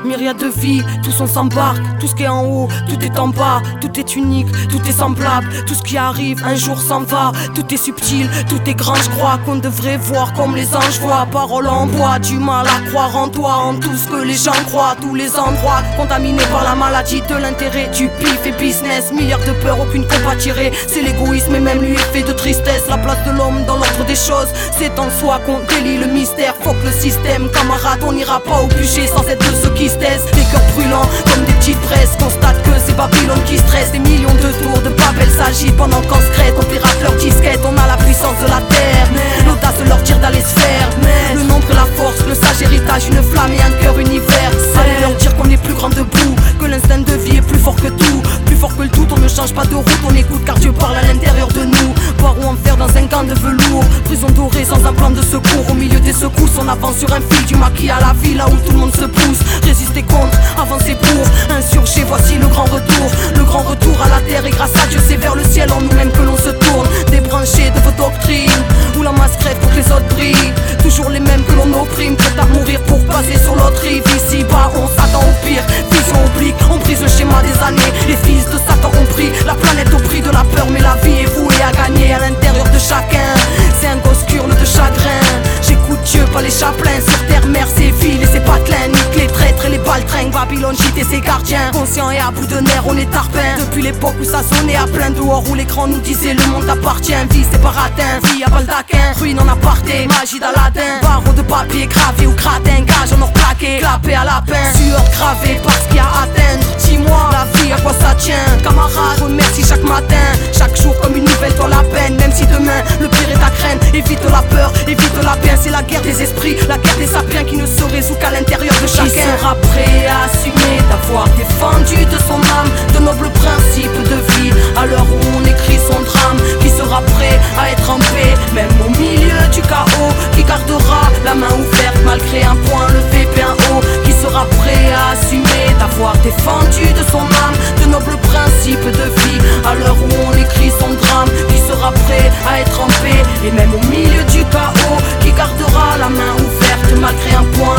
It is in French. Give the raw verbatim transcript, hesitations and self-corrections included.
myriade de vies, tous on s'embarque. Tout ce qui est en haut, tout est en bas. Tout est unique, tout est semblable. Tout ce qui arrive, un jour s'en va. Tout est subtil, tout est grand. Je crois qu'on devrait voir comme les anges voient. Parole en bois, du mal à croire en toi. En tout ce que les gens croient, tous les endroits contaminés par la maladie de l'intérêt. Du pif et business, milliards de peurs, aucune compatibilité. C'est l'égoïsme et même lui est fait de tristesse. La place de l'homme dans l'ordre des choses, c'est en soi qu'on délie le mystère. Faut que le système, camarade, on n'ira pas au bûcher sans être de ceux qui se taisent. Les cœurs brûlants comme des petites braises. Constate que c'est Babylone qui stresse. Des millions de tours de Babel s'agitent pendant qu'en secret on pirate leur disquette. On a la puissance de la terre, l'audace de leur dire d'aller se faire. Le nombre et la force, le sage héritage, une flamme et un cœur univers. Allez leur dire qu'on est plus grand debout, que l'instinct de vie est plus fort que tout. Plus fort que le tout, on ne change pas de route, on écoute car Dieu parle à l'intérieur de nous. Boire ou en faire dans un gant de velours, prison dorée sans un plan de secours. Au milieu des secousses, on avance sur un fil du maquis à la ville, là où tout le monde se pousse. Résister contre, avancer pour, insurger, voici le grand retour. Le grand retour à la terre et grâce à Dieu c'est vers le ciel en nous-mêmes que l'on se tourne. Débranchés de vos doctrines, où la masse crève pour que les autres brillent. Toujours les mêmes que l'on opprime, prêts à mourir pour passer sur l'autre rive. Ici bas on s'attend au pire, vision oblique, on brise le schéma des années. Les fils de Satan ont pris la planète au prix de la peur, mais la vie est vouée à gagner à l'intérieur de chacun. C'est un gosse hurle de chagrin. J'écoute Dieu, pas les chapelains. Sur terre, mer, c'est ville et c'est patelins. Nique les traîtres et les baltringues. Babylone, gîte et ses gardiens. Conscient et à bout de nerfs, on est tarpin. Depuis l'époque où ça sonnait à plein dehors, où l'écran nous disait le monde t'appartient. Vie c'est baratin, vie à baldaquin. Ruine en aparté, magie d'Aladin. Barreau de papier gravé ou gratin. Gage en or plaqué, clapé à lapin. Sueur gravée parce qu'il y a à atteindre. Dis-moi, la vie à quoi ça tient? Camarade, remercie chaque matin. Chaque jour comme une nouvelle dans la peine. Même si demain le pire est à craindre. Évite la peur, évite la peine. C'est la guerre des esprits, la guerre des sapiens qui ne se résout qu'à l'intérieur de chacun. Qui sera prêt à assumer d'avoir défendu de son âme de nobles principes de vie à l'heure où on écrit son drame? Qui sera prêt à être en paix même au milieu du chaos? Qui gardera la main ouverte malgré un point levé bien haut? Qui sera prêt à assumer d'avoir défendu de son âme de nobles principes de vie à l'heure où on écrit son drame? Qui sera prêt à être en paix et même au milieu du chaos? Qui gardera la main ouverte malgré un point